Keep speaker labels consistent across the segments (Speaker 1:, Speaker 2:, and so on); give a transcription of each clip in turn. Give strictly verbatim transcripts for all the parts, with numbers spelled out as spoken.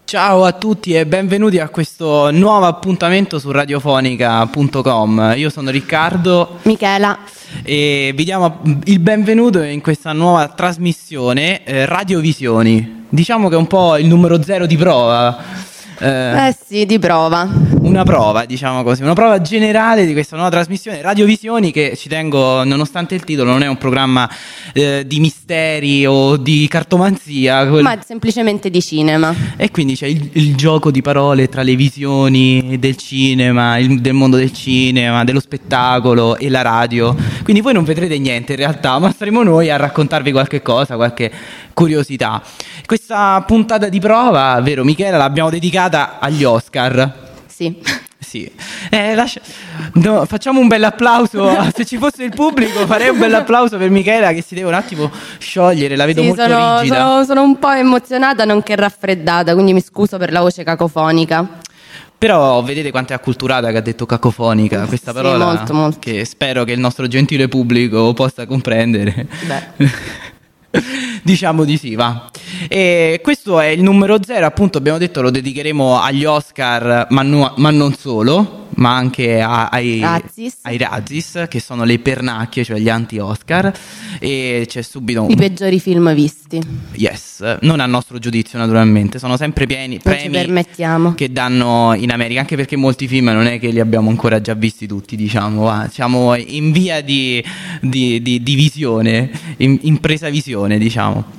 Speaker 1: Ciao a tutti e benvenuti a questo nuovo appuntamento su radiofonica punto com. Io sono Riccardo,
Speaker 2: Michela
Speaker 1: e vi diamo il benvenuto in questa nuova trasmissione eh, Radiovisioni. Diciamo che è un po' il numero zero di prova.
Speaker 2: Eh, eh sì, di prova.
Speaker 1: Una prova, diciamo così, una prova generale di questa nuova trasmissione Radiovisioni, che ci tengo, nonostante il titolo, non è un programma eh, di misteri o di cartomanzia, quel...
Speaker 2: ma semplicemente di cinema.
Speaker 1: E quindi c'è il, il gioco di parole tra le visioni del cinema, il, del mondo del cinema, dello spettacolo e la radio. Quindi voi non vedrete niente in realtà, ma saremo noi a raccontarvi qualche cosa, qualche curiosità. Questa puntata di prova, vero Michela, l'abbiamo dedicata agli Oscar.
Speaker 2: Sì.
Speaker 1: Sì. Eh, lascia... no, facciamo un bel applauso. Se ci fosse il pubblico farei un bel applauso per Michela, che si deve un attimo sciogliere, la vedo
Speaker 2: sì,
Speaker 1: molto
Speaker 2: sono,
Speaker 1: rigida.
Speaker 2: Sono, sono un po' emozionata, nonché raffreddata, quindi mi scuso per la voce cacofonica.
Speaker 1: Però vedete quanto è acculturata, che ha detto cacofonica, questa
Speaker 2: sì,
Speaker 1: parola
Speaker 2: molto, molto.
Speaker 1: Che spero che il nostro gentile pubblico possa comprendere.
Speaker 2: Beh.
Speaker 1: Diciamo di sì, va. E questo è il numero zero, appunto abbiamo detto lo dedicheremo agli Oscar, ma, no, ma non solo, ma anche a, ai,
Speaker 2: Razzies.
Speaker 1: ai Razzies, che sono le pernacchie, cioè gli anti-Oscar. E c'è subito un...
Speaker 2: i peggiori film visti.
Speaker 1: Yes, non a nostro giudizio naturalmente, sono sempre pieni,
Speaker 2: non
Speaker 1: premi
Speaker 2: ci permettiamo.
Speaker 1: Che danno in America, anche perché molti film non è che li abbiamo ancora già visti tutti, diciamo, va. Siamo in via di, di, di, di visione, in, in presa visione, diciamo.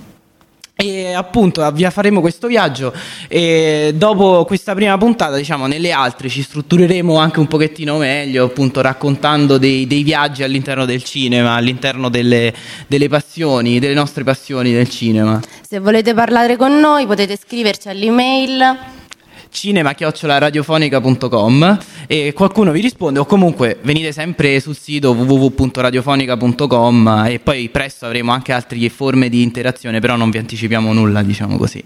Speaker 1: E appunto vi faremo questo viaggio e dopo questa prima puntata, diciamo, nelle altre ci struttureremo anche un pochettino meglio, appunto raccontando dei, dei viaggi all'interno del cinema, all'interno delle, delle passioni, delle nostre passioni del cinema.
Speaker 2: Se volete parlare con noi potete scriverci all'email
Speaker 1: cinema chiocciola radiofonica punto com e qualcuno vi risponde, o comunque venite sempre sul sito w w w punto radiofonica punto com e poi presto avremo anche altre forme di interazione, però non vi anticipiamo nulla, diciamo così.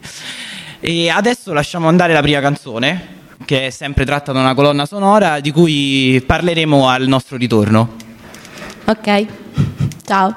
Speaker 1: E adesso lasciamo andare la prima canzone, che è sempre tratta da una colonna sonora di cui parleremo al nostro ritorno.
Speaker 2: Ok, ciao.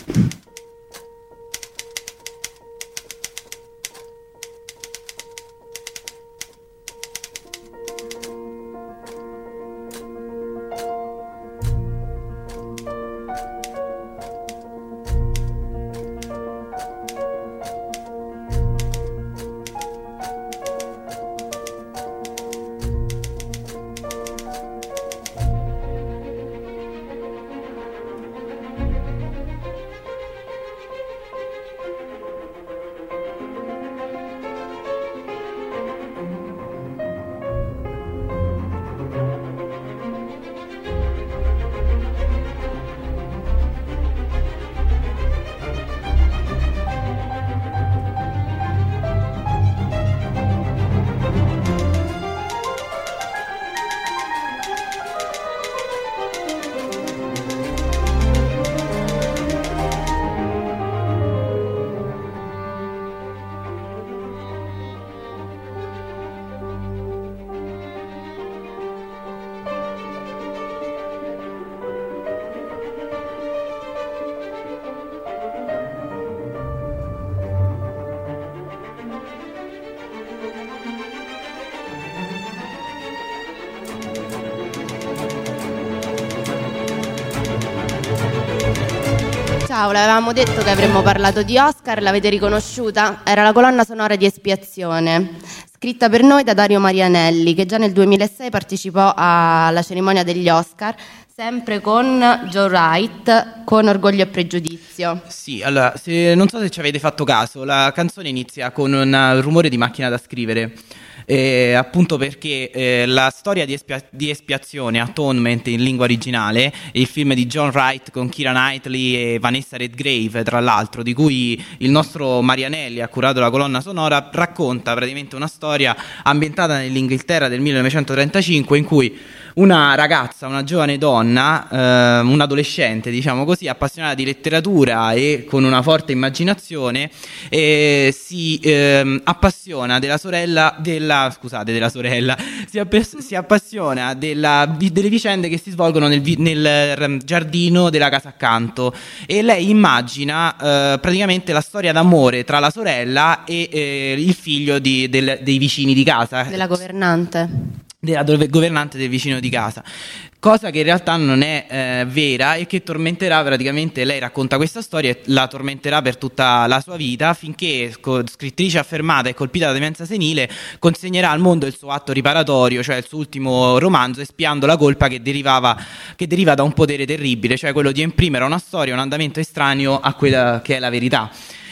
Speaker 2: Ciao, l'avevamo detto che avremmo parlato di Oscar, l'avete riconosciuta? Era la colonna sonora di Espiazione, scritta per noi da Dario Marianelli, che già nel duemilasei partecipò alla cerimonia degli Oscar, sempre con Joe Wright, con Orgoglio e Pregiudizio.
Speaker 1: Sì, allora, se, non so se ci avete fatto caso, la canzone inizia con un rumore di macchina da scrivere. Eh, appunto perché eh, la storia di, espia- di Espiazione, Atonement in lingua originale, il film di John Wright con Keira Knightley e Vanessa Redgrave, tra l'altro, di cui il nostro Marianelli ha curato la colonna sonora, racconta praticamente una storia ambientata nell'Inghilterra del millenovecentotrentacinque, in cui una ragazza, una giovane donna, eh, un adolescente, diciamo così, appassionata di letteratura e con una forte immaginazione, eh, si eh, appassiona della sorella, della, scusate, della sorella, si, app- si appassiona della, delle vicende che si svolgono nel, vi- nel giardino della casa accanto, e lei immagina eh, praticamente la storia d'amore tra la sorella e eh, il figlio di, del, dei vicini di casa.
Speaker 2: Della governante.
Speaker 1: Della governante del vicino di casa, cosa che in realtà non è eh, vera e che tormenterà praticamente, lei racconta questa storia e la tormenterà per tutta la sua vita, finché, scrittrice affermata e colpita da demenza senile, consegnerà al mondo il suo atto riparatorio, cioè il suo ultimo romanzo, espiando la colpa che derivava che deriva da un potere terribile, cioè quello di imprimere una storia, un andamento estraneo a quella che è la verità.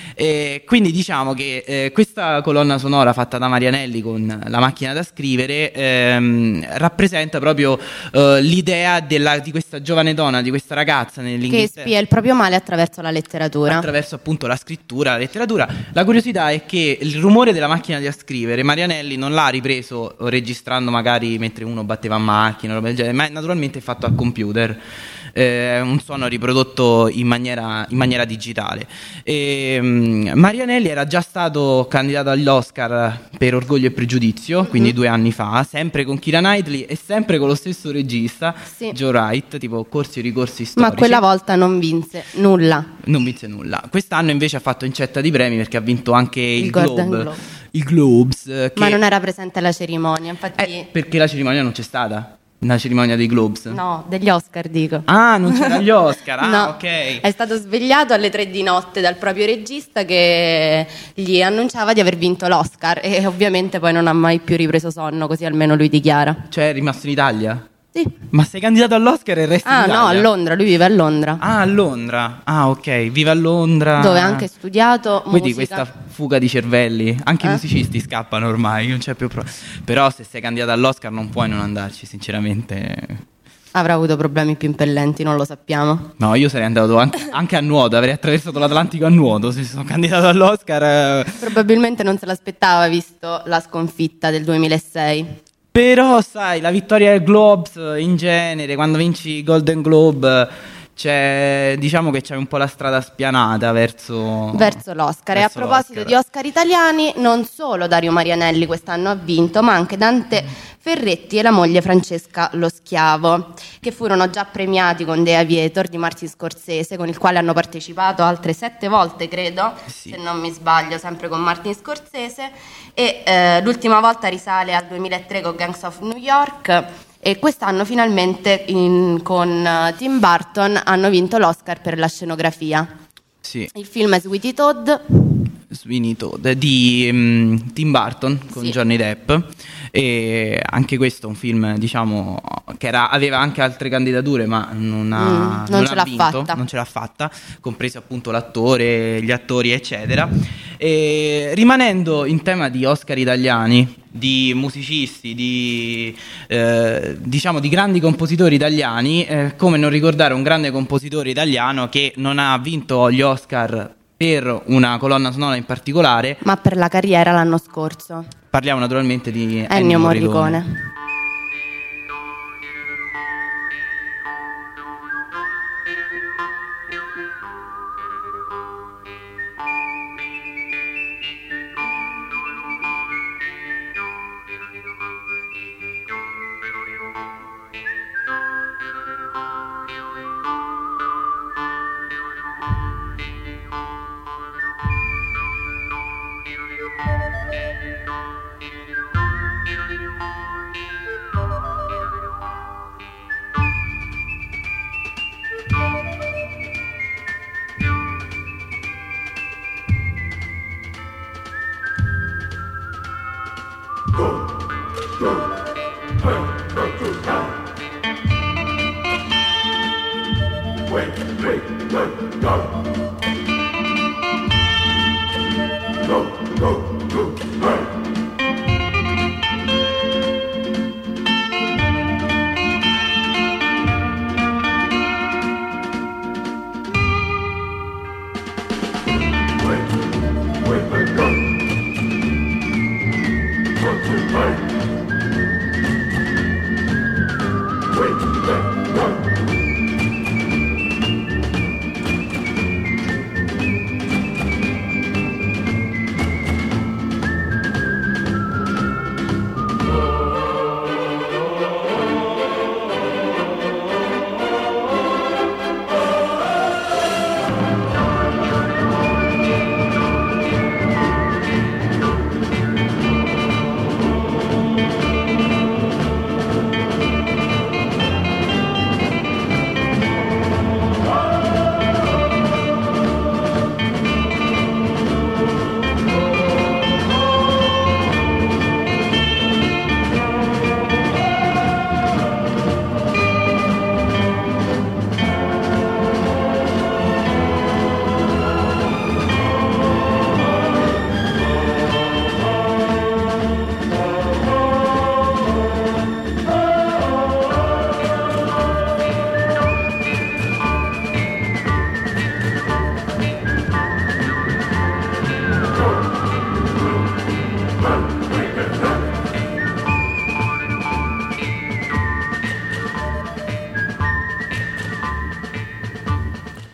Speaker 1: E quindi diciamo che eh, questa colonna sonora fatta da Marianelli con La macchina da scrivere ehm, rappresenta proprio eh, l'idea della, di questa giovane donna, di questa ragazza
Speaker 2: che spia il proprio male attraverso la letteratura,
Speaker 1: attraverso appunto la scrittura, la letteratura. La curiosità è che il rumore della macchina da scrivere Marianelli non l'ha ripreso registrando magari mentre uno batteva a macchina, roba del genere, ma è naturalmente fatto a computer. Eh, un suono riprodotto in maniera, in maniera digitale. E, um, Marianelli era già stato candidato agli Oscar per Orgoglio e Pregiudizio, mm-hmm. quindi due anni fa, sempre con Keira Knightley e sempre con lo stesso regista, sì. Joe Wright, tipo Corsi e ricorsi storici.
Speaker 2: Ma quella volta non vinse nulla.
Speaker 1: Non vinse nulla. Quest'anno invece ha fatto incetta di premi, perché ha vinto anche il, il Globe.
Speaker 2: Globe.
Speaker 1: Il Globes. Che...
Speaker 2: Ma non era presente alla cerimonia, infatti.
Speaker 1: Eh, perché la cerimonia non c'è stata? Una cerimonia dei Globes?
Speaker 2: No, degli Oscar dico.
Speaker 1: Ah, non c'era gli Oscar, ah
Speaker 2: no,
Speaker 1: ok.
Speaker 2: È stato svegliato alle tre di notte dal proprio regista che gli annunciava di aver vinto l'Oscar e ovviamente poi non ha mai più ripreso sonno, così almeno lui dichiara.
Speaker 1: Cioè è rimasto in Italia?
Speaker 2: Sì.
Speaker 1: Ma sei candidato all'Oscar e resti
Speaker 2: ah,
Speaker 1: in Italia?
Speaker 2: Ah no, a Londra, lui vive a Londra.
Speaker 1: Ah, a Londra, ah ok, vive a Londra.
Speaker 2: Dove ha anche studiato
Speaker 1: Vedi
Speaker 2: musica.
Speaker 1: Questa fuga di cervelli, anche
Speaker 2: eh?
Speaker 1: i musicisti scappano ormai, non c'è più pro... Però se sei candidato all'Oscar non puoi non andarci, sinceramente.
Speaker 2: Avrà avuto problemi più impellenti, non lo sappiamo.
Speaker 1: No, io sarei andato anche, anche a nuoto, avrei attraversato l'Atlantico a nuoto se sono candidato all'Oscar.
Speaker 2: Probabilmente non se l'aspettava, visto la sconfitta del duemilasei.
Speaker 1: Però sai, la vittoria del Globes in genere, quando vinci i Golden Globe, c'è, diciamo che c'è un po' la strada spianata verso,
Speaker 2: verso l'Oscar. Verso e a proposito l'Oscar. Di Oscar italiani, non solo Dario Marianelli quest'anno ha vinto, ma anche Dante Ferretti e la moglie Francesca Lo Schiavo, che furono già premiati con The Aviator di Martin Scorsese, con il quale hanno partecipato altre sette volte, credo, sì. Se non mi sbaglio, sempre con Martin Scorsese, e eh, l'ultima volta risale al duemilatré con Gangs of New York. E quest'anno finalmente in, con uh, Tim Burton hanno vinto l'Oscar per la scenografia.
Speaker 1: Sì.
Speaker 2: Il film è Sweetie Todd.
Speaker 1: Sweeney Todd di um, Tim Burton con sì. Johnny Depp, e anche questo è un film, diciamo, che era, aveva anche altre candidature ma non, ha,
Speaker 2: mm, non,
Speaker 1: non
Speaker 2: ce
Speaker 1: ha
Speaker 2: l'ha
Speaker 1: vinto,
Speaker 2: fatta.
Speaker 1: non ce l'ha fatta, compreso appunto l'attore, gli attori eccetera. E rimanendo in tema di Oscar italiani, di musicisti, di eh, diciamo di grandi compositori italiani, eh, come non ricordare un grande compositore italiano che non ha vinto gli Oscar per una colonna sonora in particolare,
Speaker 2: ma per la carriera l'anno scorso.
Speaker 1: Parliamo naturalmente di Ennio,
Speaker 2: Ennio
Speaker 1: Morricone.
Speaker 2: Morricone.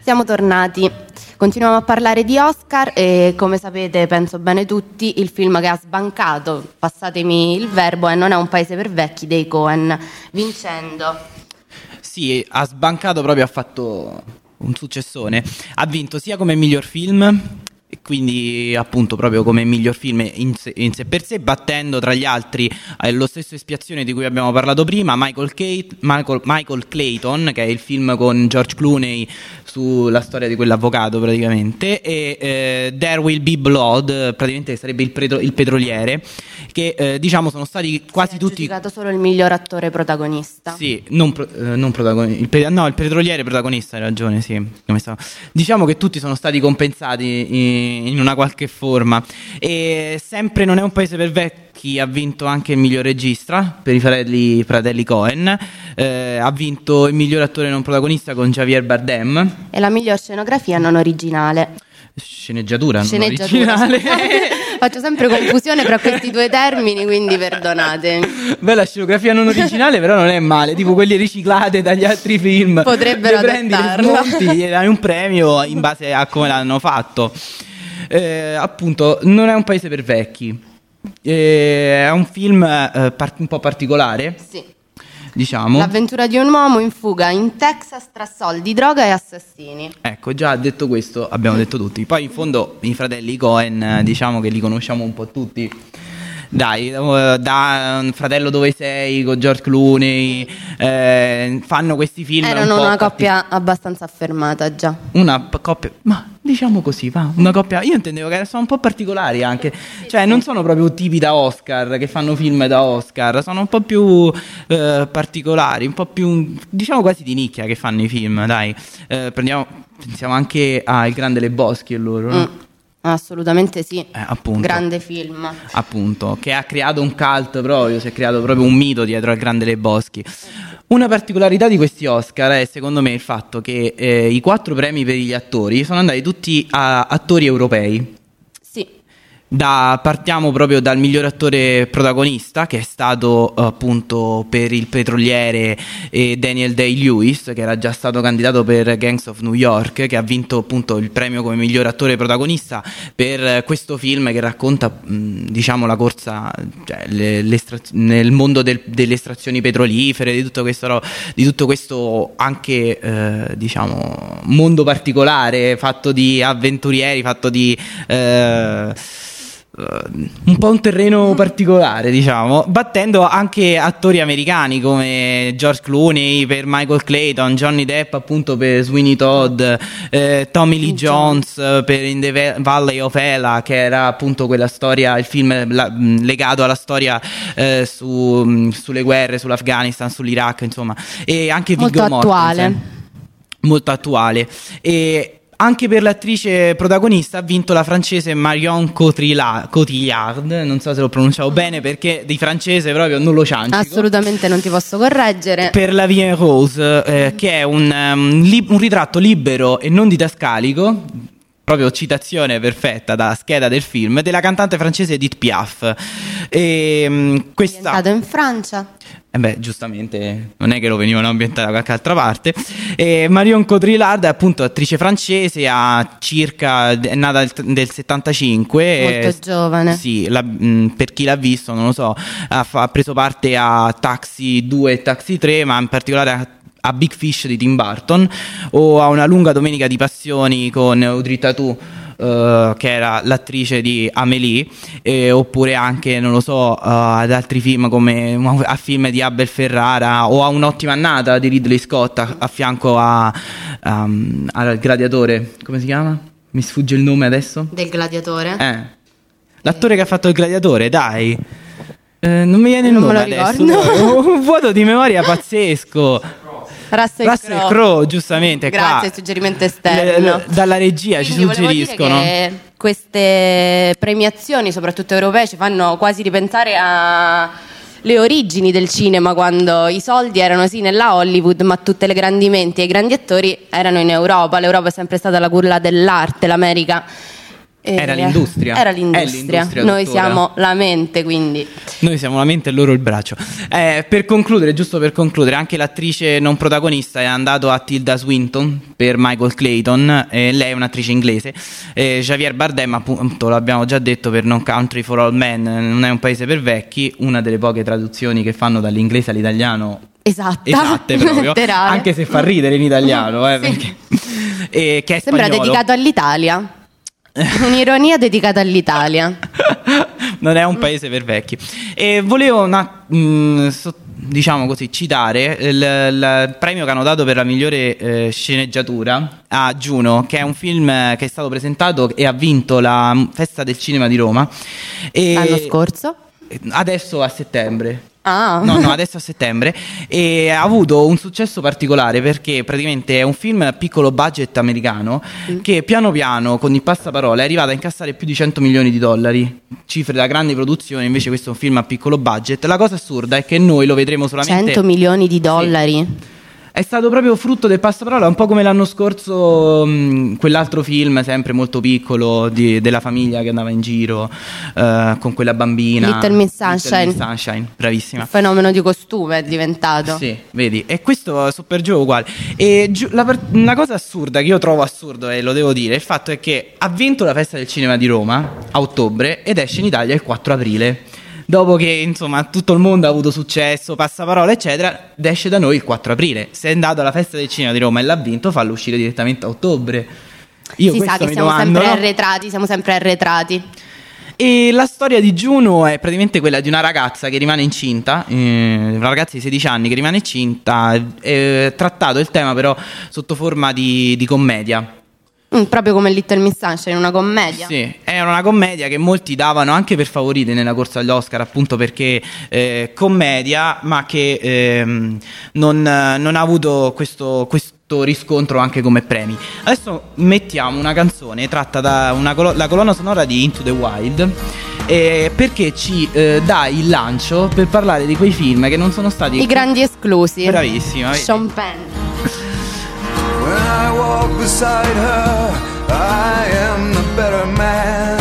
Speaker 2: Siamo tornati. Continuiamo a parlare di Oscar e, come sapete, penso bene tutti, il film che ha sbancato, passatemi il verbo, e Non è un paese per vecchi dei Coen, vincendo.
Speaker 1: Sì, ha sbancato proprio, ha fatto un successone. Ha vinto sia come miglior film, e quindi appunto proprio come miglior film in sé, in sé per sé, battendo tra gli altri eh, lo stesso Espiazione di cui abbiamo parlato prima, Michael, Kate, Michael, Michael Clayton, che è il film con George Clooney sulla storia di quell'avvocato praticamente, e eh, There Will Be Blood, praticamente sarebbe il, petro- il petroliere, che eh, diciamo sono stati quasi
Speaker 2: Si è
Speaker 1: tutti...
Speaker 2: giudicato solo il miglior attore protagonista.
Speaker 1: Sì, non, pro- eh, non protagonista, il pe- no, il petroliere protagonista, hai ragione, sì. Come stavo. Diciamo che tutti sono stati compensati in, in una qualche forma. E sempre Non è un paese per vecchi ha vinto anche il miglior regista per i fratelli, fratelli Coen, eh, ha vinto il miglior attore non protagonista con Javier Bardem.
Speaker 2: E la miglior scenografia non originale.
Speaker 1: Sceneggiatura,
Speaker 2: Sceneggiatura,
Speaker 1: non originale.
Speaker 2: Faccio sempre confusione tra questi due termini, quindi perdonate.
Speaker 1: Beh, la scenografia non originale però non è male, tipo quelle riciclate dagli altri film.
Speaker 2: Potrebbero
Speaker 1: le prendi, le
Speaker 2: adattarla.
Speaker 1: smonti, gli dai un premio in base a come l'hanno fatto. Eh, appunto, Non è un paese per vecchi. Eh, è un film eh, par- un po' particolare,
Speaker 2: Sì.
Speaker 1: diciamo.
Speaker 2: L'avventura di un uomo in fuga in Texas tra soldi, droga e assassini.
Speaker 1: Ecco, già detto questo abbiamo detto tutti. Poi in fondo i fratelli Coen, eh, diciamo che li conosciamo un po' tutti. Dai, eh, da Un fratello dove sei con George Clooney, eh, fanno questi film.
Speaker 2: Erano
Speaker 1: un po'
Speaker 2: una
Speaker 1: parti-
Speaker 2: coppia abbastanza affermata già.
Speaker 1: Una p- coppia, ma diciamo così, va, una coppia. Io intendevo che sono un po' particolari anche, cioè non sono proprio tipi da Oscar, che fanno film da Oscar, sono un po' più eh, particolari, un po' più, diciamo quasi di nicchia che fanno i film, dai. Eh, prendiamo, pensiamo anche a Il Grande Lebowski e loro, no?
Speaker 2: Mm, assolutamente sì.
Speaker 1: Eh, appunto.
Speaker 2: Grande film.
Speaker 1: Appunto, che ha creato un cult proprio, si è creato proprio un mito dietro al Grande Lebowski. Una particolarità di questi Oscar è secondo me il fatto che eh, i quattro premi per gli attori sono andati tutti a attori europei.
Speaker 2: Sì.
Speaker 1: Da, partiamo proprio dal miglior attore protagonista, che è stato eh, appunto per Il Petroliere, eh, Daniel Day-Lewis, che era già stato candidato per Gangs of New York, che ha vinto appunto il premio come miglior attore protagonista per eh, questo film che racconta mh, diciamo la corsa, cioè, le, nel mondo del, delle estrazioni petrolifere, di tutto questo, ro- di tutto questo anche eh, diciamo mondo particolare, fatto di avventurieri, fatto di eh, un po' un terreno particolare, diciamo, battendo anche attori americani come George Clooney per Michael Clayton, Johnny Depp appunto per Sweeney Todd, eh, Tommy Lee Jones eh, per In the Valley of Ela, che era appunto quella storia, il film la, mh, legato alla storia eh, su, mh, sulle guerre, sull'Afghanistan, sull'Iraq, insomma, e anche
Speaker 2: Molto
Speaker 1: Viggo
Speaker 2: attuale.
Speaker 1: Mortensen, molto attuale. E anche per l'attrice protagonista ha vinto la francese Marion Cotillard, Cotillard, non so se lo pronunciavo bene perché di francese proprio non lo ciancico.
Speaker 2: Assolutamente non ti posso correggere.
Speaker 1: Per La Vie en Rose, eh, che è un, um, li- un ritratto libero e non didascalico, proprio citazione perfetta da scheda del film, della cantante francese Edith Piaf. E, um, questa...
Speaker 2: Ambientato in Francia.
Speaker 1: Eh beh, giustamente non è che lo venivano ambientati da qualche altra parte. E Marion Cotillard è appunto attrice francese, ha circa, è nata del, del settantacinque.
Speaker 2: Molto
Speaker 1: e,
Speaker 2: giovane.
Speaker 1: Sì, la, mh, per chi l'ha visto, non lo so, ha, fa- ha preso parte a Taxi due e Taxi tre, ma in particolare a a Big Fish di Tim Burton, o a Una lunga domenica di passioni con Audrey Tautou, Uh, che era l'attrice di Amélie, eh, oppure anche, non lo so, uh, ad altri film come a film di Abel Ferrara, o a Un'ottima annata di Ridley Scott a, a fianco a, um, al Gladiatore. Come si chiama? Mi sfugge il nome adesso.
Speaker 2: Del gladiatore.
Speaker 1: Eh. L'attore che ha fatto il Gladiatore, dai. Eh, non mi viene il
Speaker 2: Non me
Speaker 1: nome
Speaker 2: lo
Speaker 1: adesso.
Speaker 2: ricordo.
Speaker 1: Un vuoto di memoria pazzesco.
Speaker 2: Russell,
Speaker 1: Russell
Speaker 2: Crowe.
Speaker 1: Crowe, giustamente.
Speaker 2: Grazie,
Speaker 1: qua.
Speaker 2: suggerimento esterno.
Speaker 1: Le- le- dalla regia ci
Speaker 2: Quindi volevo dire
Speaker 1: suggeriscono.
Speaker 2: che queste premiazioni, soprattutto europee, ci fanno quasi ripensare a le origini del cinema, quando i soldi erano sì nella Hollywood, ma tutte le grandi menti e i grandi attori erano in Europa. L'Europa è sempre stata la culla dell'arte, l'America E
Speaker 1: Era l'industria.
Speaker 2: Era l'industria.
Speaker 1: È l'industria
Speaker 2: Noi
Speaker 1: tuttora.
Speaker 2: siamo la mente, quindi.
Speaker 1: Noi siamo la mente e loro il braccio. Eh, per concludere, giusto per concludere, anche l'attrice non protagonista è andato a Tilda Swinton per Michael Clayton. Eh, lei è un'attrice inglese. Eh, Javier Bardem, appunto, l'abbiamo già detto, per No Country for Old Men, Non è un paese per vecchi, una delle poche traduzioni che fanno dall'inglese all'italiano.
Speaker 2: Esatta.
Speaker 1: Esatte proprio.
Speaker 2: Letterale.
Speaker 1: Anche se fa ridere in italiano, eh,
Speaker 2: Sì.
Speaker 1: perché, eh, che è
Speaker 2: Sembra
Speaker 1: spagnolo.
Speaker 2: dedicato all'Italia. Un'ironia dedicata all'Italia.
Speaker 1: Non è un paese per vecchi. E volevo una, mh, so- diciamo così, citare il, il premio che hanno dato per la migliore eh, sceneggiatura a Juno, che è un film che è stato presentato e ha vinto la Festa del Cinema di Roma. E
Speaker 2: L'anno scorso?
Speaker 1: adesso a settembre.
Speaker 2: Ah.
Speaker 1: No, no, adesso a settembre. E ha avuto un successo particolare perché praticamente è un film a piccolo budget americano
Speaker 2: Mm.
Speaker 1: che piano piano, con il passaparola, è arrivato a incassare più di cento milioni di dollari. Cifre da grande produzione, invece questo è un film a piccolo budget. La cosa assurda è che noi lo vedremo solamente...
Speaker 2: cento milioni di dollari.
Speaker 1: È stato proprio frutto del passaparola, un po' come l'anno scorso mh, quell'altro film sempre molto piccolo di- della famiglia che andava in giro eh, con quella bambina.
Speaker 2: Little Miss Sunshine.
Speaker 1: Little Miss Sunshine, bravissima.
Speaker 2: Il fenomeno di costume è diventato.
Speaker 1: Sì, vedi, e questo su per giù è uguale. E giu- la, per- una cosa assurda che io trovo assurdo, e lo devo dire, il fatto è che ha vinto la Festa del Cinema di Roma a ottobre ed esce in Italia il quattro aprile. Dopo che insomma tutto il mondo ha avuto successo, passaparola eccetera, ed esce da noi il quattro aprile. Se è andato alla Festa del Cinema di Roma e l'ha vinto, fallo uscire direttamente a ottobre. Io
Speaker 2: Si
Speaker 1: questo
Speaker 2: sa che
Speaker 1: mi
Speaker 2: siamo
Speaker 1: domando,
Speaker 2: sempre
Speaker 1: no?
Speaker 2: arretrati, siamo sempre arretrati.
Speaker 1: E la storia di Juno è praticamente quella di una ragazza che rimane incinta, eh, una ragazza di sedici anni che rimane incinta, eh, trattato il tema però sotto forma di, di commedia.
Speaker 2: Mm, proprio come Little Miss Sunshine, una commedia.
Speaker 1: Sì, era una commedia che molti davano anche per favorite nella corsa agli Oscar, appunto perché eh, commedia, ma che ehm, non, non ha avuto questo, questo riscontro anche come premi. Adesso mettiamo una canzone tratta da una colo- la colonna sonora di Into the Wild, eh, perché ci eh, dà il lancio per parlare di quei film che non sono stati...
Speaker 2: I grandi esclusi.
Speaker 1: Bravissima, vedi?
Speaker 2: Sean Penn.
Speaker 3: When I walk beside her, I am the better man.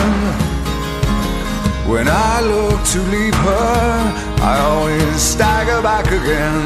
Speaker 3: When I look to leave her, I always stagger back again.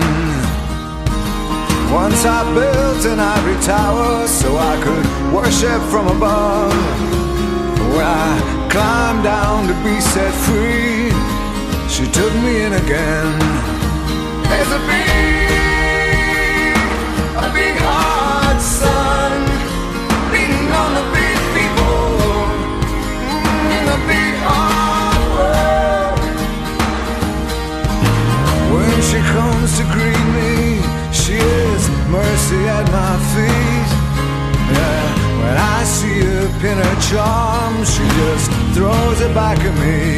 Speaker 3: Once I built an ivory tower so I could worship from above. When I climbed down to be set free, she took me in again. There's a big, a big hard sun beating on the big people in the big hard world. When she comes to greet me, she is mercy at my feet. Yeah, when I see her pin her charm, she just throws it back at me.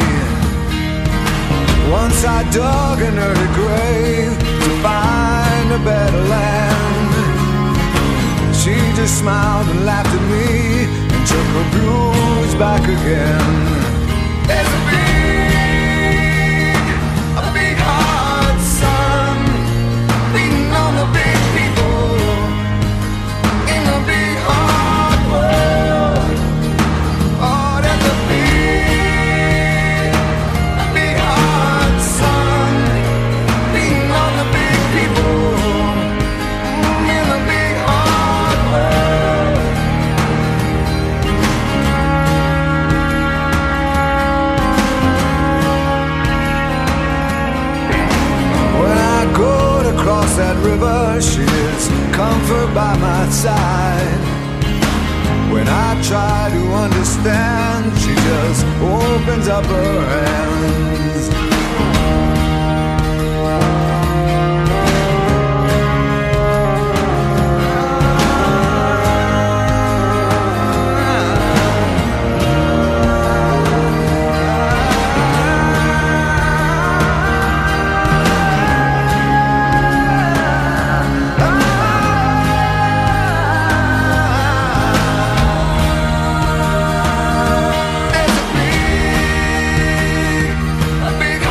Speaker 3: Once I dug an early grave to find a better land. She just smiled and laughed at me and took her blues back again. There's a big, a big hard sun beating on the big people in the big hard world. Oh, there's a big, a big hard sun beating on the big people in the big hard world. When I go to cross that river, she is comfort by my side. When I try to understand, she just opens up her hands. There's a big, a big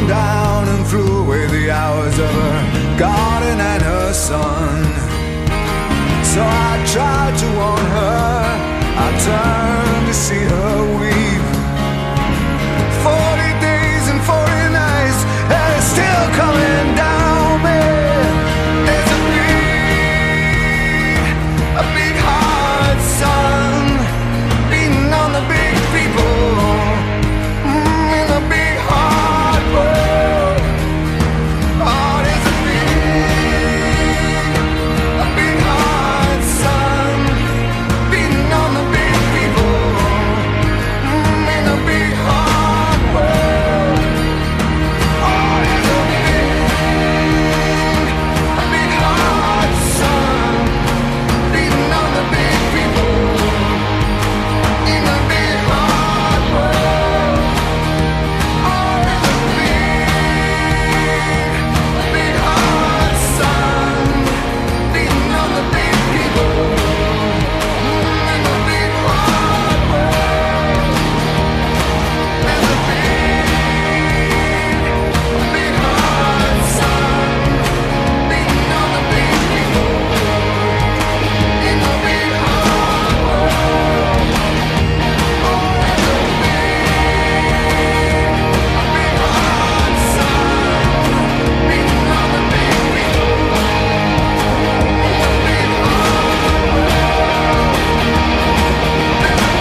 Speaker 3: on down and flew away the hours of her garden and her son. So I tried to warn her, I turned to see her weep. Forty days and forty nights, and it's still coming down me. There's a big, a big hard sun beating on the big people mm, in the big hard world. Oh, there's a big, a big hard sun beating on the big people mm, in the big hard world. Oh, there's a big, a big hard sun beating on the big people in the big hard world. Oh, there's a big, a big hard sun beating on the big people in the big hard world. There's a big, a big hard sun beating on the big people in the big hard world. Oh, there's a big, a big hard sun beating on the big people in the big hard world. There's a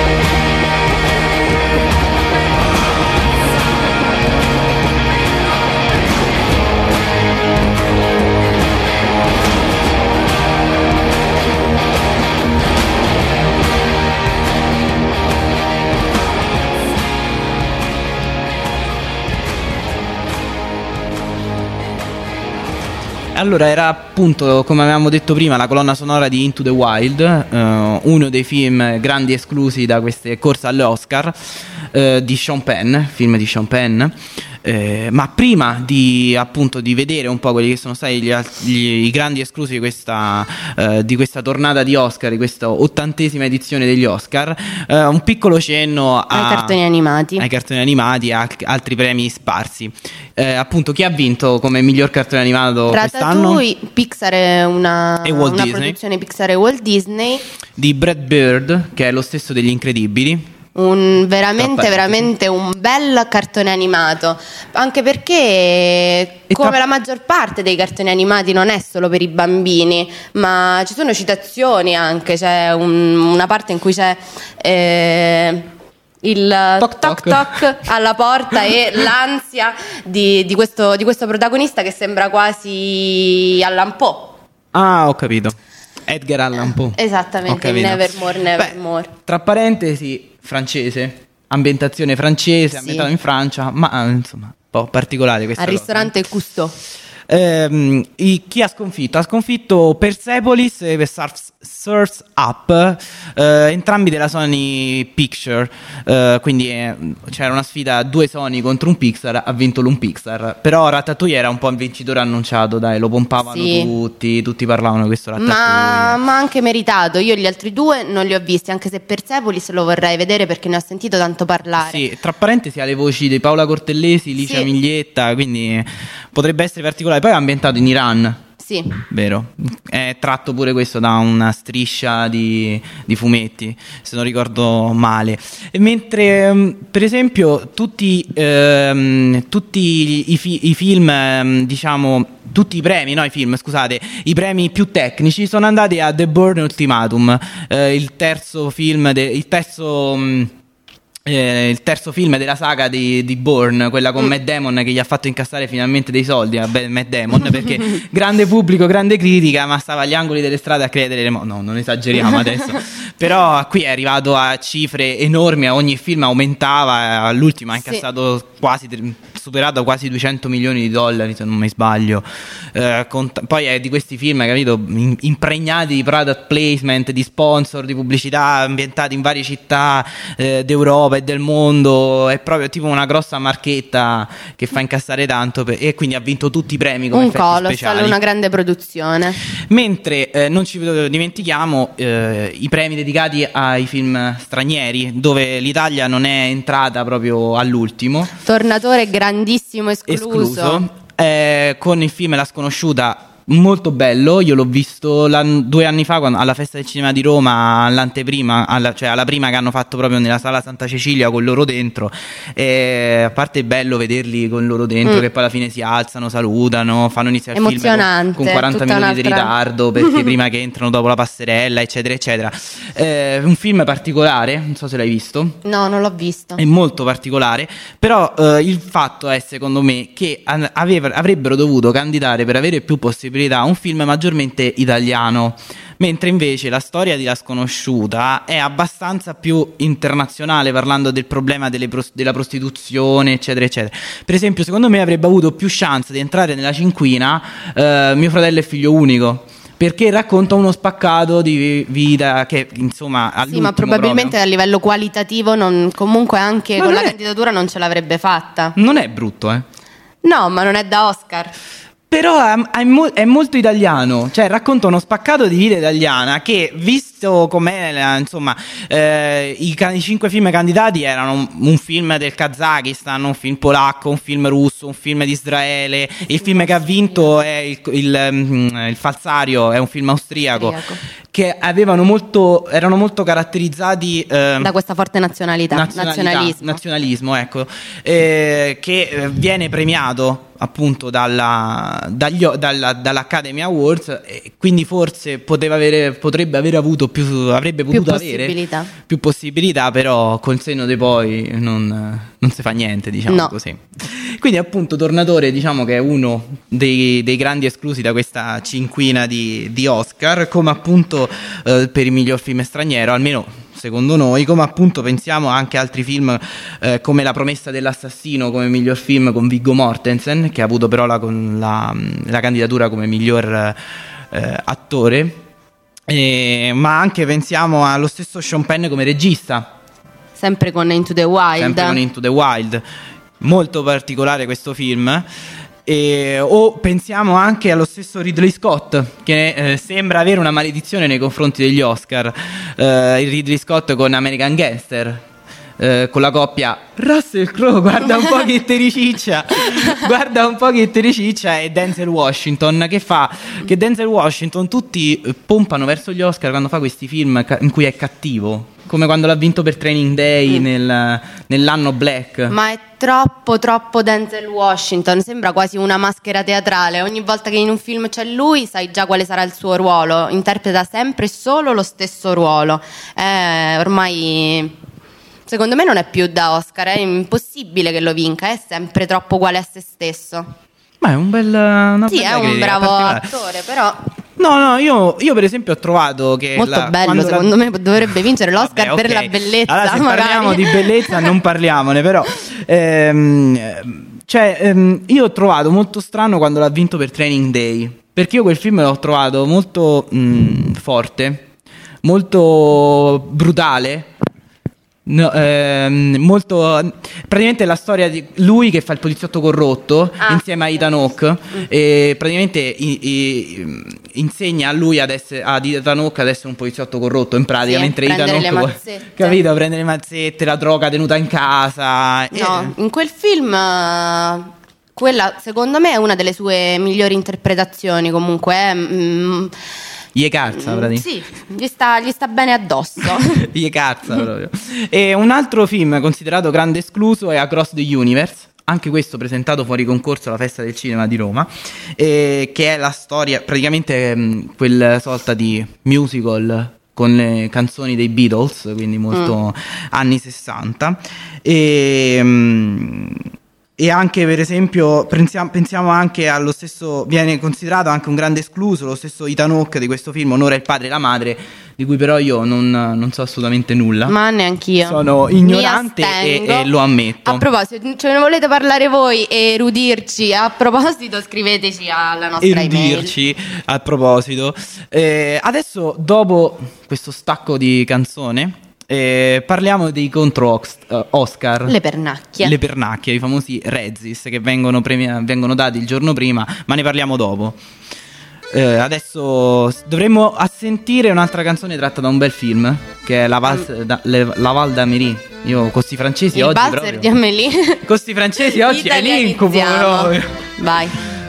Speaker 1: Allora, era appunto, come avevamo detto prima, la colonna sonora di Into the Wild, eh, uno dei film grandi esclusi da queste corse alle Oscar, eh, di Sean Penn, film di Sean Penn. Eh, ma prima di appunto di vedere un po' quelli che sono stati gli, gli, i grandi esclusi di questa, eh, di questa tornata di Oscar, di questa ottantesima edizione degli Oscar, eh, un piccolo cenno a,
Speaker 2: ai cartoni animati,
Speaker 1: ai cartoni animati e a altri premi sparsi. Eh, appunto, chi ha vinto come miglior cartone animato quest'anno?
Speaker 2: Ratatouille, Pixar è una,
Speaker 1: E Walt
Speaker 2: una
Speaker 1: Disney.
Speaker 2: produzione Pixar e Walt Disney.
Speaker 1: Di Brad Bird, che è lo stesso degli Incredibili.
Speaker 2: Un veramente
Speaker 1: Tra
Speaker 2: veramente un bel cartone animato, anche perché
Speaker 1: E
Speaker 2: come
Speaker 1: tra-
Speaker 2: la maggior parte dei cartoni animati non è solo per i bambini, ma ci sono citazioni anche, c'è un- una parte in cui c'è eh, il
Speaker 1: Toc
Speaker 2: toc
Speaker 1: toc.
Speaker 2: toc alla porta e l'ansia di, di questo, di questo protagonista che sembra quasi Allan Poe.
Speaker 1: Ah, ho capito. Edgar Allan Poe. Ho
Speaker 2: Esattamente,
Speaker 1: capito.
Speaker 2: Nevermore, Nevermore.
Speaker 1: Beh, tra parentesi, francese, ambientazione francese,
Speaker 2: Sì.
Speaker 1: ambientato in Francia, ma eh, insomma, un po' particolare questa
Speaker 2: Al
Speaker 1: cosa.
Speaker 2: ristorante Cousteau.
Speaker 1: Ehm, i- chi ha sconfitto? Ha sconfitto Persepolis e Surf's, Surf's Up, eh, entrambi della Sony Picture, eh, quindi eh, c'era una sfida due Sony contro un Pixar, ha vinto l'un Pixar, però Ratatouille era un po' il vincitore annunciato, dai, lo pompavano
Speaker 2: Sì.
Speaker 1: tutti, tutti parlavano di questo Ratatouille.
Speaker 2: Ma, ma anche meritato. Io gli altri due non li ho visti, anche se Persepolis lo vorrei vedere perché ne ho sentito tanto parlare.
Speaker 1: Sì, tra parentesi ha le voci di Paola Cortellesi, Licia
Speaker 2: Sì.
Speaker 1: Miglietta, quindi potrebbe essere particolare. Poi è ambientato in Iran,
Speaker 2: Sì.
Speaker 1: vero? È tratto pure questo da una striscia di, di fumetti, se non ricordo male. E mentre, ehm, per esempio, tutti, ehm, tutti i, fi- i film, ehm, diciamo, tutti i premi, no, i film, scusate, i premi più tecnici sono andati a The Bourne Ultimatum, eh, il terzo film, de- il terzo... mh, Eh, il terzo film della saga di, di Bourne, quella con
Speaker 2: Mm.
Speaker 1: Matt Damon, che gli ha fatto incassare finalmente dei soldi a Be- Matt Damon, perché grande pubblico, grande critica, ma stava agli angoli delle strade a credere, no, non esageriamo adesso, però qui è arrivato a cifre enormi, a ogni film aumentava, all'ultimo ha
Speaker 2: Sì.
Speaker 1: incassato quasi, superato quasi duecento milioni di dollari, se non mi sbaglio. Eh, con t- poi è di questi film, capito, in- impregnati di product placement, di sponsor, di pubblicità, ambientati in varie città eh, d'Europa e del mondo, è proprio tipo una grossa marchetta che fa incassare tanto, per- e quindi ha vinto tutti i premi come
Speaker 2: Un
Speaker 1: effetti
Speaker 2: colossal,
Speaker 1: speciali.
Speaker 2: una grande produzione.
Speaker 1: Mentre eh, non ci dimentichiamo eh, i premi dedicati ai film stranieri, dove l'Italia non è entrata proprio all'ultimo.
Speaker 2: Tornatore, grande grandissimo escluso,
Speaker 1: escluso eh, con il film La sconosciuta, molto bello. Io l'ho visto due anni fa quando, alla Festa del Cinema di Roma, all'anteprima, alla, cioè alla prima che hanno fatto proprio nella Sala Santa Cecilia con loro dentro, e a parte è bello vederli con loro dentro, mm. che poi alla fine si alzano, salutano, fanno iniziare il film con, con quaranta minuti di ritardo perché prima che entrano dopo la passerella, eccetera eccetera. Eh, un film particolare, non so se l'hai visto.
Speaker 2: No, non l'ho visto.
Speaker 1: È molto particolare, però eh, il fatto è, secondo me, che aveva, avrebbero dovuto candidare, per avere più possibilità, un film maggiormente italiano, mentre invece la storia di La sconosciuta è abbastanza più internazionale, parlando del problema delle pros- della prostituzione, eccetera eccetera. Per esempio, secondo me avrebbe avuto più chance di entrare nella cinquina eh, Mio fratello è figlio unico, perché racconta uno spaccato di vita che, insomma,
Speaker 2: sì, ma probabilmente proprio a livello qualitativo non, comunque anche ma con la è... candidatura non ce l'avrebbe fatta.
Speaker 1: Non è brutto, eh?
Speaker 2: No, ma non è da Oscar.
Speaker 1: Però è, è, mo- è molto italiano, cioè racconta uno spaccato di vita italiana che, visto com'è, insomma, eh, i, i cinque film candidati erano un, un film del Kazakistan, un film polacco, un film russo, un film di Israele. Il film che ha vinto è il, il, il Falsario, è un film austriaco, austriaco. Che avevano molto, erano molto caratterizzati eh,
Speaker 2: da questa forte nazionalità,
Speaker 1: nazionalità
Speaker 2: nazionalismo,
Speaker 1: nazionalismo ecco, eh, che viene premiato appunto dalla, dagli, dalla, dall'Academy Awards, e quindi forse poteva avere, potrebbe aver avuto più, avrebbe potuto
Speaker 2: più possibilità.
Speaker 1: avere più possibilità, però col senno di poi non, non si fa niente, diciamo no. così. Quindi appunto Tornatore, diciamo che è uno dei, dei grandi esclusi da questa cinquina di, di Oscar, come appunto eh, per il miglior film straniero, almeno secondo noi, come appunto pensiamo anche altri film eh, come La promessa dell'assassino come miglior film con Viggo Mortensen, che ha avuto però la, con la, la candidatura come miglior eh, attore, e, ma anche pensiamo allo stesso Sean Penn come regista,
Speaker 2: sempre con Into the Wild,
Speaker 1: sempre con Into the Wild, molto particolare questo film. E, o pensiamo anche allo stesso Ridley Scott, che eh, sembra avere una maledizione nei confronti degli Oscar, eh, il Ridley Scott con American Gangster, eh, con la coppia Russell Crowe, guarda un po' che tericiccia guarda un po' che tericiccia e Denzel Washington, che fa che Denzel Washington tutti pompano verso gli Oscar quando fa questi film in cui è cattivo, come quando l'ha vinto per Training Day mm. nel, nell'anno Black.
Speaker 2: Ma è troppo troppo Denzel Washington, sembra quasi una maschera teatrale. Ogni volta che in un film c'è lui sai già quale sarà il suo ruolo, interpreta sempre solo lo stesso ruolo. Eh, ormai secondo me non è più da Oscar, è impossibile che lo vinca, è sempre troppo uguale a se stesso.
Speaker 1: Ma è un bel una
Speaker 2: sì, è un bravo attore, però
Speaker 1: no, no, io, io per esempio ho trovato che
Speaker 2: molto
Speaker 1: la,
Speaker 2: bello, secondo la... me dovrebbe vincere l'Oscar. Vabbè, per okay. la bellezza.
Speaker 1: Allora, se
Speaker 2: magari.
Speaker 1: parliamo di bellezza non parliamone, però ehm, cioè ehm, io ho trovato molto strano quando l'ha vinto per Training Day, perché io quel film l'ho trovato molto mh, forte, molto brutale. No, ehm, molto praticamente la storia di lui che fa il poliziotto corrotto ah, insieme a Ethan Hawke mm. e praticamente i, i, insegna a lui ad essere, ad Ethan Hawke ad essere un poliziotto corrotto in pratica, sì, mentre Ethan Hawke, capito, prende le mazzette, la droga tenuta in casa.
Speaker 2: No, e... in quel film quella secondo me è una delle sue migliori interpretazioni, comunque è, mm,
Speaker 1: gli cazza, praticamente.
Speaker 2: Sì, gli sta, gli sta bene addosso.
Speaker 1: Gli cazza proprio. E un altro film considerato grande escluso è Across the Universe, anche questo presentato fuori concorso alla Festa del Cinema di Roma, eh, che è la storia, praticamente mh, quel sorta di musical con le canzoni dei Beatles, quindi molto mm. anni sessanta. E... Mh, E anche per esempio pensiamo, pensiamo anche allo stesso, viene considerato anche un grande escluso lo stesso Ethan Hawke di questo film Onora il padre e la madre, di cui però io non, non so assolutamente nulla.
Speaker 2: Ma neanch'io.
Speaker 1: Sono ignorante e, e lo ammetto.
Speaker 2: A proposito, ce ne volete parlare voi e erudirci? A proposito, scriveteci alla nostra email.
Speaker 1: Erudirci a proposito. Eh, adesso, dopo questo stacco di canzone, Eh, parliamo dei contro Oscar,
Speaker 2: le pernacchie,
Speaker 1: le pernacchie, i famosi Rezzis che vengono, premi- vengono dati il giorno prima, ma ne parliamo dopo. Eh, adesso s- dovremmo assentire un'altra canzone tratta da un bel film, che è La, Val, da, le, La Val d'Amélie. Io con questi francesi
Speaker 2: Il
Speaker 1: oggi
Speaker 2: valzer
Speaker 1: proprio
Speaker 2: di Amélie.
Speaker 1: con sti francesi oggi è l'incubo
Speaker 2: Italianizziamo.
Speaker 1: proprio.
Speaker 2: Vai.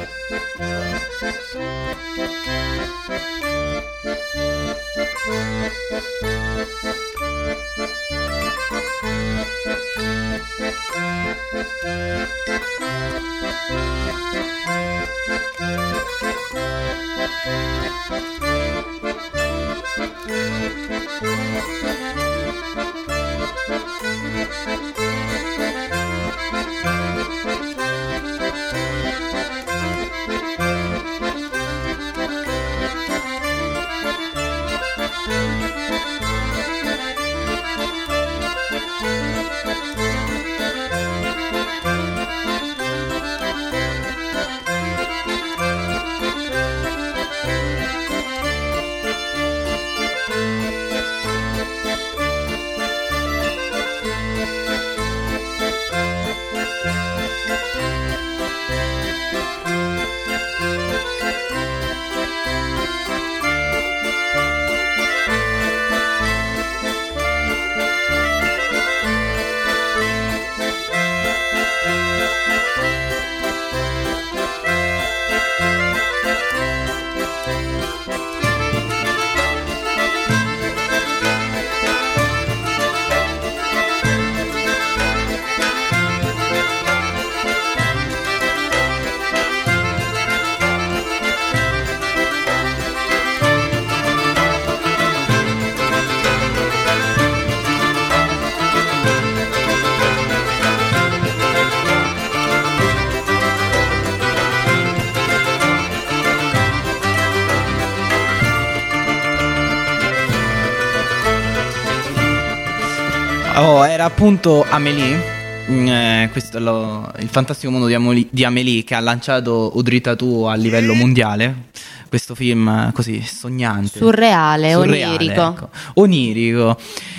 Speaker 1: Oh, era appunto Amélie. Mm, eh, questo è lo- il fantastico mondo di, Amoli- di Amélie, che ha lanciato Audrey Tautou a livello mondiale. Questo film eh, così sognante,
Speaker 2: Surreale,
Speaker 1: Surreale,
Speaker 2: onirico.
Speaker 1: ecco. Onirico.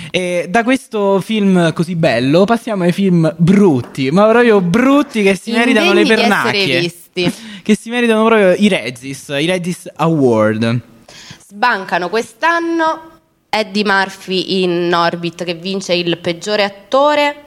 Speaker 1: E da questo film così bello passiamo ai film brutti, ma proprio brutti, che si meritano le
Speaker 2: Indegni di essere
Speaker 1: pernacchie,
Speaker 2: visti.
Speaker 1: che si meritano proprio i Regis, i Regis Award.
Speaker 2: Sbancano quest'anno Eddie Murphy in Orbit, che vince il peggiore attore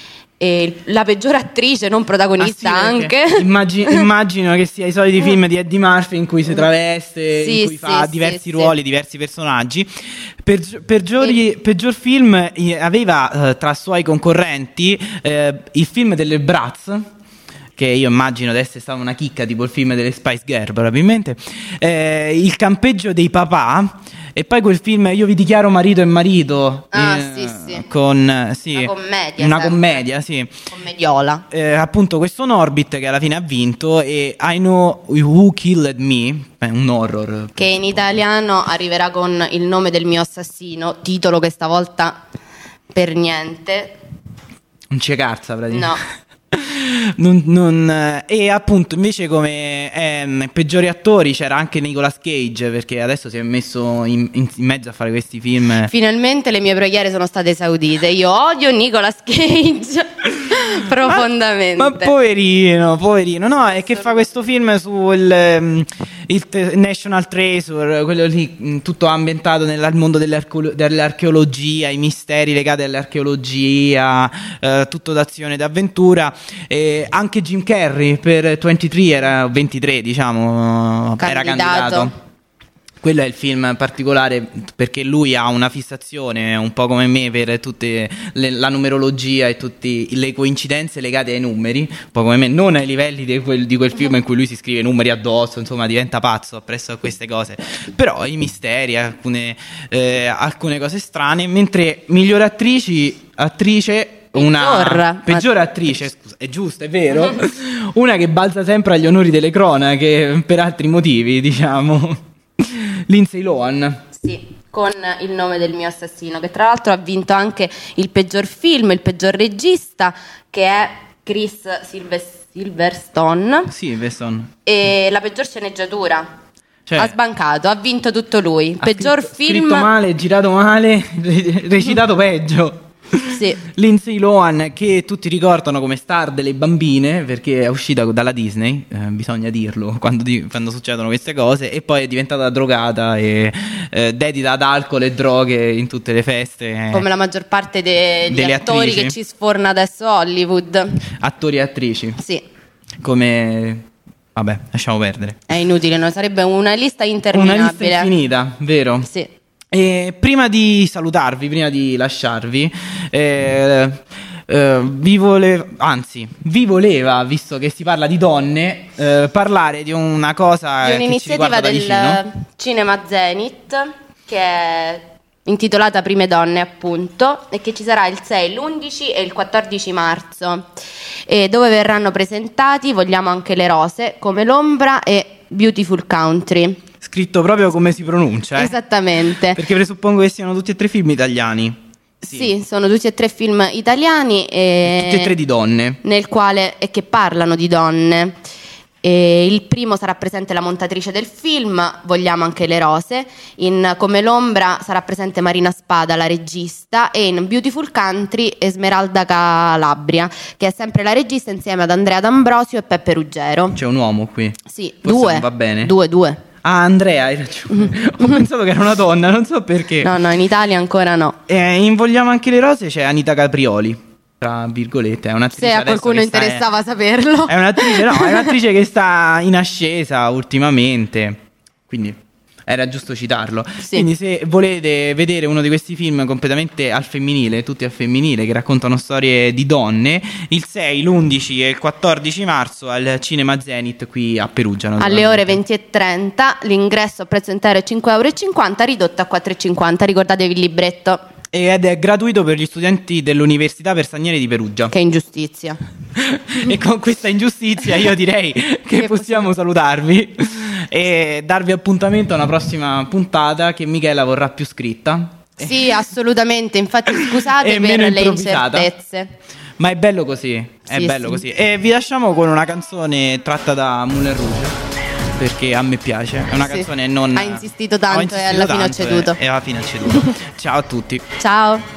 Speaker 2: e il- la peggiore attrice, non protagonista,
Speaker 1: Ah, sì,
Speaker 2: anche.
Speaker 1: perché immagi- immagino che sia i soliti film di Eddie Murphy in cui si traveste,
Speaker 2: Sì,
Speaker 1: in cui
Speaker 2: sì,
Speaker 1: fa
Speaker 2: sì,
Speaker 1: diversi
Speaker 2: sì.
Speaker 1: ruoli, diversi personaggi. Per, peggiori- peggior film eh, aveva eh, tra suoi concorrenti eh, il film delle Bratz, che io immagino di essere stata una chicca, tipo il film delle Spice Girl probabilmente, eh, Il campeggio dei papà, e poi quel film Io vi dichiaro marito e marito,
Speaker 2: Ah,
Speaker 1: eh,
Speaker 2: sì, sì.
Speaker 1: con eh, sì,
Speaker 2: Una commedia,
Speaker 1: una
Speaker 2: sempre.
Speaker 1: commedia, sì.
Speaker 2: Commediola.
Speaker 1: Eh, appunto questo Norbit che alla fine ha vinto, e I Know Who Killed Me, è un horror
Speaker 2: Che in italiano arriverà con Il nome del mio assassino, titolo che stavolta per niente.
Speaker 1: non c'è carza praticamente.
Speaker 2: No.
Speaker 1: Non- non, eh, e appunto invece come ehm, peggiori attori c'era anche Nicolas Cage, perché adesso si è messo in, in- in mezzo a fare questi film.
Speaker 2: Finalmente le mie preghiere sono state esaudite. Io odio Nicolas Cage profondamente.
Speaker 1: Ma poverino, poverino, no, è che fa questo film sul ehm, il te- National Treasure, quello lì, mh, tutto ambientato nel mondo dell'archeolo- dell'archeologia, i misteri legati all'archeologia, eh, tutto d'azione e d'avventura. E anche Jim Carrey per ventitré era ventitré, diciamo, era
Speaker 2: Candidato.
Speaker 1: candidato. Quello è il film particolare perché lui ha una fissazione, un po' come me, per tutte le- la numerologia e tutte le coincidenze legate ai numeri, un po' come me, non ai livelli di quel, di quel film in cui lui si scrive numeri addosso, insomma diventa pazzo appresso a queste cose, però i misteri, alcune, eh, alcune cose strane, mentre miglior attrici, attrice... Una
Speaker 2: Peggior.
Speaker 1: peggiore attrice, scusa, è giusto, è vero, una che balza sempre agli onori delle cronache per altri motivi, diciamo. Lindsay Lohan.
Speaker 2: Sì, con Il nome del mio assassino, che tra l'altro ha vinto anche il peggior film, il peggior regista, che è Chris Silves- Silverstone,
Speaker 1: Sì, Weston.
Speaker 2: e la peggior sceneggiatura.
Speaker 1: Cioè,
Speaker 2: Ha sbancato, ha vinto tutto lui.
Speaker 1: ha
Speaker 2: Peggior
Speaker 1: scritto,
Speaker 2: film.
Speaker 1: scritto male, girato male, re- recitato peggio.
Speaker 2: Sì.
Speaker 1: Lindsay Lohan, che tutti ricordano come star delle bambine, perché è uscita dalla Disney, eh, bisogna dirlo quando, di, quando succedono queste cose, e poi è diventata drogata e eh, dedita ad alcol e droghe in tutte le feste.
Speaker 2: Come la maggior parte degli
Speaker 1: Delle
Speaker 2: attori
Speaker 1: attrici.
Speaker 2: che ci sforna adesso Hollywood.
Speaker 1: Attori e attrici.
Speaker 2: Sì,
Speaker 1: Come... vabbè, lasciamo perdere.
Speaker 2: è inutile, no? Sarebbe una lista
Speaker 1: Una
Speaker 2: interminabile.
Speaker 1: lista infinita, vero?
Speaker 2: Sì.
Speaker 1: E prima di salutarvi, prima di lasciarvi, eh, eh, vi vole- anzi, vi voleva, visto che si parla di donne, eh, parlare di una cosa
Speaker 2: Di
Speaker 1: che ci
Speaker 2: un'iniziativa
Speaker 1: riguarda da
Speaker 2: del
Speaker 1: vicino.
Speaker 2: Cinema Zenith che è intitolata Prime Donne, appunto, e che ci sarà il sei, l'undici e il quattordici marzo, e dove verranno presentati Vogliamo anche le rose, Come l'ombra e Beautiful Country.
Speaker 1: Scritto proprio come si pronuncia, eh?
Speaker 2: Esattamente.
Speaker 1: Perché presuppongo che siano tutti e tre film italiani.
Speaker 2: Sì. sono tutti e tre film italiani e
Speaker 1: Tutti e tre di donne.
Speaker 2: nel quale e che parlano di donne. E il primo sarà presente la montatrice del film, Vogliamo anche le rose. In Come l'ombra sarà presente Marina Spada, la regista, e in Beautiful Country Esmeralda Calabria, che è sempre la regista, insieme ad Andrea D'Ambrosio e Peppe Ruggero.
Speaker 1: C'è un uomo qui.
Speaker 2: Sì,
Speaker 1: Forse
Speaker 2: due.
Speaker 1: non va bene.
Speaker 2: Due, due.
Speaker 1: Ah, Andrea, hai ragione. Ho pensato che era una donna, non so perché.
Speaker 2: No, no, in Italia ancora no.
Speaker 1: Eh, in Vogliamo anche le rose c'è Anita Caprioli, tra virgolette, è un'attrice
Speaker 2: Se a
Speaker 1: adesso
Speaker 2: qualcuno
Speaker 1: che sta-
Speaker 2: interessava saperlo.
Speaker 1: È un'attrice, no, è un'attrice che sta in ascesa ultimamente, quindi era giusto citarlo.
Speaker 2: Sì.
Speaker 1: Quindi se volete vedere uno di questi film completamente al femminile, tutti al femminile, che raccontano storie di donne, il sei, l'undici e il quattordici marzo al Cinema Zenith qui a Perugia.
Speaker 2: Alle
Speaker 1: naturalmente.
Speaker 2: ore venti e trenta, l'ingresso a prezzo intero è cinque euro e cinquanta, ridotto a quattro e cinquanta, ricordatevi il libretto.
Speaker 1: Ed è gratuito per gli studenti dell'Università Persanieri di Perugia.
Speaker 2: Che ingiustizia.
Speaker 1: E con questa ingiustizia io direi che
Speaker 2: Che
Speaker 1: possiamo salutarvi e darvi appuntamento a una prossima puntata che Michela vorrà più scritta.
Speaker 2: Sì, assolutamente, infatti scusate
Speaker 1: E
Speaker 2: per
Speaker 1: meno
Speaker 2: le
Speaker 1: improvvisata.
Speaker 2: incertezze.
Speaker 1: Ma è bello così, è
Speaker 2: Sì,
Speaker 1: bello
Speaker 2: sì.
Speaker 1: così. E vi lasciamo con una canzone tratta da Moulin Rouge, perché a me piace. È una
Speaker 2: Sì.
Speaker 1: canzone non...
Speaker 2: Ha insistito tanto
Speaker 1: Ho
Speaker 2: e alla fine ho
Speaker 1: tanto
Speaker 2: ceduto.
Speaker 1: E alla fine ho ceduto. Ciao a tutti.
Speaker 2: Ciao.